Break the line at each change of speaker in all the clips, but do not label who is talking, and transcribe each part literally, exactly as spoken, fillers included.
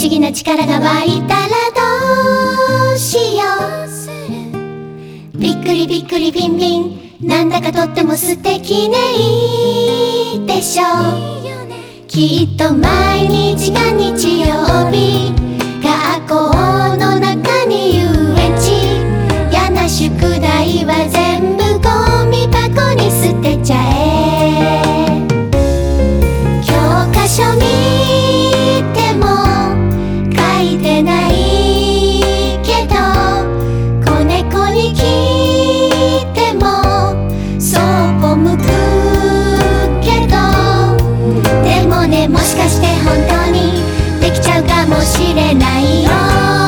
議な力が湧いたらどうしよう。びっくりびっくりビンビン、なんだかとっても素敵ね。いいでしょう。きっと毎日が日曜日、学校の中に遊園地、嫌な宿題は全部ゴミ箱に捨てちゃえ。教科書見ても書いてないけど、子猫に聞いてもそっぽ向くけど、でもね、もしかして本当にできちゃうかもしれないよ。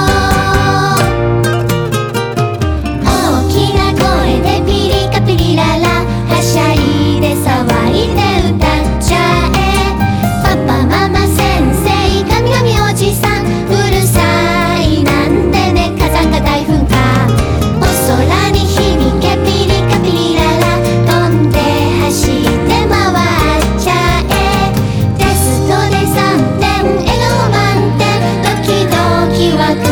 大きな声でピリカピリララ、はしゃいで騒いで歌っちゃえ。パパママ先生神々おじさん、うるさいなんてね、火山が大噴火。お空に響けピリカピリララ、飛んで走って回っちゃえ。テストでさんてん笑顔満点、ドキドキワク